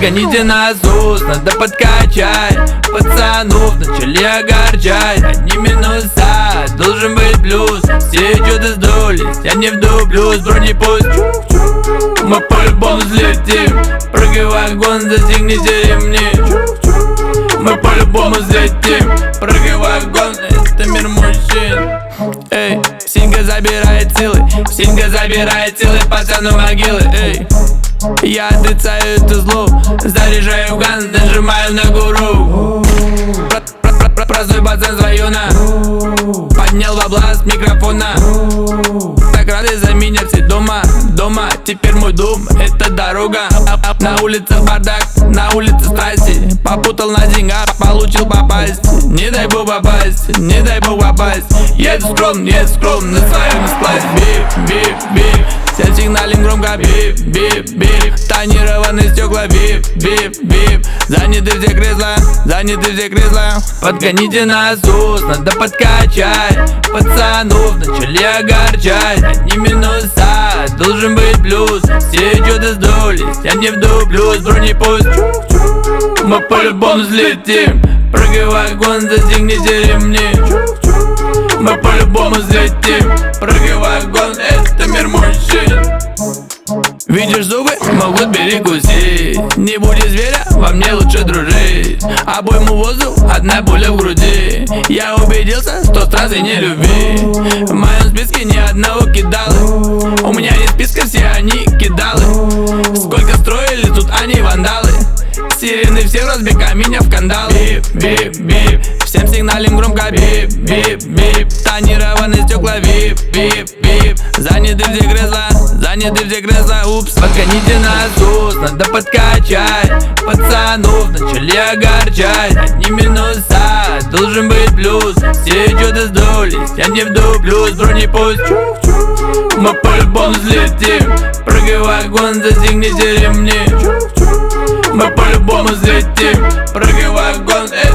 Подгоните на ЗУС, надо подкачать. Пацанов начали огорчать. Одни минуса, должен быть плюс. Все что-то сдулись, я не вдуплюсь. Бронепоезд, мы по-любому взлетим. Прыгай в вагон, застегните ремни. Мы по-любому взлетим. Прыгай в вагон, это мир мужчин. Эй, синька забирает силы, синька забирает силы, пацану могилы. Эй, я отрицаю это зло, заряжаю ган, нажимаю на гуру. Простой пацан с района, поднял бабла с микрофона. Так рады за меня все дома, дома. Теперь мой дом — это дорога. На улице бардак, на улице страсти. Попутал на деньгах, получил попасть. Не дай бог попасть, не дай бог попасть. Еду скромно на своем сплаве. Бип, бип, бип. Всем сигналим громко, бип, бип, бип. Тонированные стекла, бип, бип, бип. Заняты все кресла, заняты все кресла. Подгоните на ЗУС, надо подкачать. Пацанов начали огорчать. Одни минуса, должен быть плюс. Все что-то сдулись, я не вдуплюсь. Бронепоезд, мы по-любому взлетим. Прыгай в вагон, застегните ремни. Мы по-любому взлетим. Прыгай в вагон, это мир мужчин. Видишь зубы, могут перекусить. Не будь зверя, во мне лучше дружить. Обойму воздух, одна пуля в груди. Я убедился, что страсти не люби. В моем списке ни одного кидалы. У меня нет списка, все они кидалы. Сколько строили, тут они вандалы. Сирены все разбега меня в кандалы. Бип, бип, бип. Всем сигналим громко, бип, бип, бип. Тонированные стекла, бип, бип, бип. Заняты все кресла, заняты все кресла. Упс. Подгоните на ЗУС, надо подкачать. Пацанов начали огорчать. Одни минуса, должен быть плюс. Все что-то сдулись, я не вдуплюсь. Бронепоезд, мы по-любому взлетим. Прыгай в вагон, застегните ремни. Мы по-любому взлетим. Прыгай в вагон.